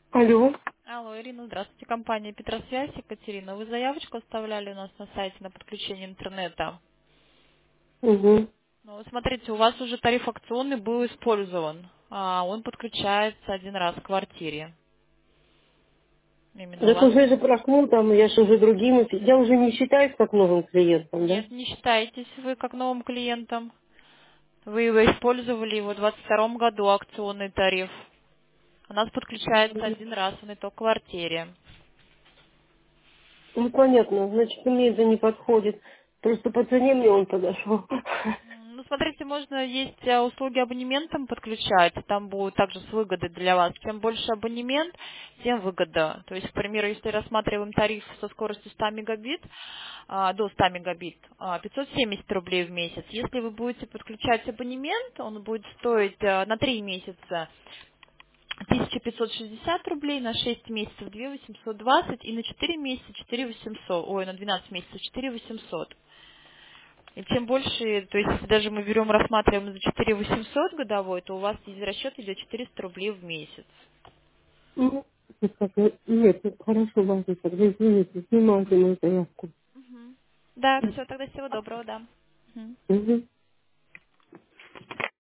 Алло. Алло, Ирина, здравствуйте. Компания Петросвязь, Екатерина. Вы заявочку оставляли у нас на сайте на подключение интернета. Угу. Ну, вот смотрите, у вас уже тариф акционный был использован. Он подключается один раз к квартире. Именно у Так вас. уже же прошло, там, я же уже другим, я уже не считаюсь как новым клиентом, да? Нет, не считаетесь вы как новым клиентом. Вы его использовали его в 2022 году, акционный тариф. У нас подключается один раз, он и то к квартире. Ну, понятно, значит, мне это не подходит. Просто по цене мне он подошел. Ну, смотрите, можно есть услуги абонементом подключать, там будут также с выгодой для вас. Чем больше абонемент, тем выгода. То есть, к примеру, если рассматриваем тариф со скоростью 100 мегабит, до 100 мегабит, 570 рублей в месяц. Если вы будете подключать абонемент, он будет стоить на 3 месяца 1560 рублей, на 6 месяцев 2820 и на 4 месяца 4800, ой, на 12 месяцев 4800. И чем больше, то есть если даже мы берем, рассматриваем за 4800 годовой, то у вас из расчета идет 400 рублей в месяц. Ну, нет, хорошо, ладно, тогда извините, снимайте мою заявку. Да, все, тогда всего доброго, да. Мгм. Угу.